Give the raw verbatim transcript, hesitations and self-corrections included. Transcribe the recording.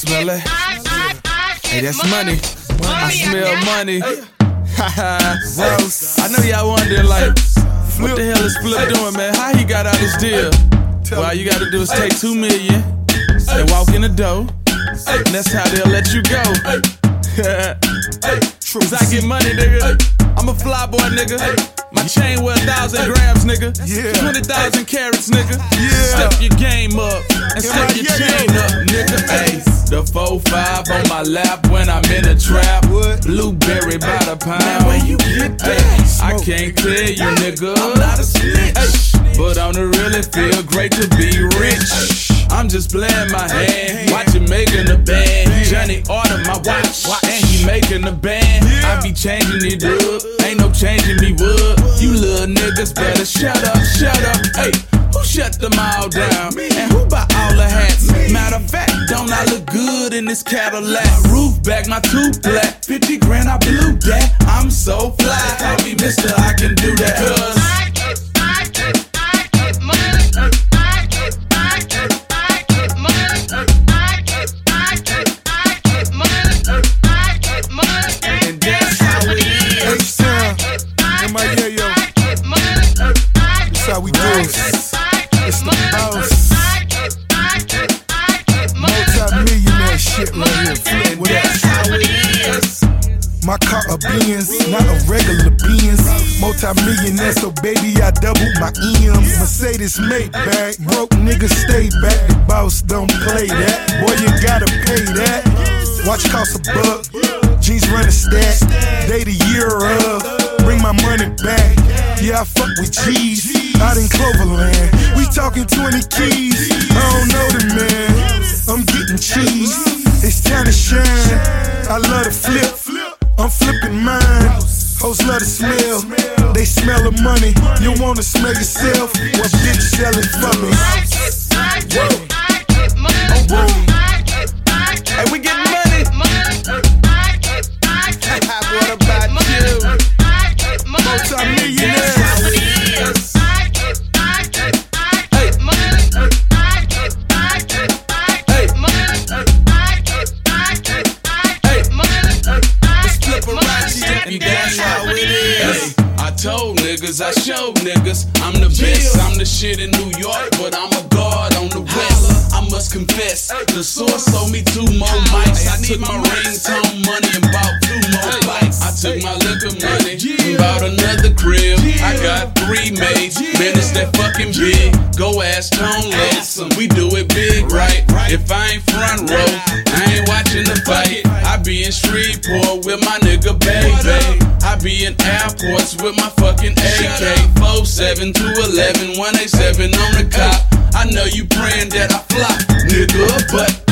Smell it? Hey, that's money. I smell money. I know y'all wondering, like, what the hell is Flip doing, man? How he got out this deal? Well, all you gotta do is take two million and walk in the door, and that's how they'll let you go. Cause I get money, nigga. I'm a fly boy, nigga. My chain weigh a thousand grams, nigga. Twenty thousand carats, nigga. Step your game up and step your chain up, nigga. Ay, the four five on my lap when I'm in a trap. Blueberry by the pound. Man, where you get that? I can't tell you, nigga. I'm not a snitch, but on the real it feel great to be rich. I'm just playing my hand, watching making the band. Johnny ordered my watch, and he making the band. I be changing it up, ain't no changing me wood. You little niggas better shut up, shut up. Hey, who shut them all down? And who buy all the hats? Matter of fact, don't I look good in this Cadillac? Roof back, my tooth black, fifty grand I blew that. I'm so fly, call me mister, I can do that. Cause how we do it. It's the boss. Multi-millionaire shit right here. Flip with us. My car a Benz, not a regular Benz. Multi-millionaire, so baby I doubled my M's. Mercedes Maybach, broke niggas stay back. The boss don't play that. Boy, you gotta pay that. Watch cost a buck, jeans run a stack. Day the year of, bring my money back. Yeah, I fuck with G's out in Cloverland. We talking twenty keys. I don't know the man. I'm getting cheese. It's time to shine. I love to flip. I'm flipping mine. Hoes love to smell. They smell the money. You wanna smell yourself? Well, bitch, sell it for me. Whoa. Oh, whoa. Hey, we getting money. What about you? Multi-millionaire. I told niggas, I showed niggas, I'm the best. I'm the shit in New York, but I'm a god on the west. I must confess, the source sold me two more mics. I took my ringtone money and bought two more bikes. I took my liquor money and bought another crib. I got three maids, man, it's that fucking big. Go ask Tone Lonesome, we do it big, right? If I ain't front row, I ain't watching the fight. I be in Shreveport with my nigga baby. I be in airports with my fucking A K. four seven two eleven one eighty-seven on the cop. I know you praying that I fly, nigga, but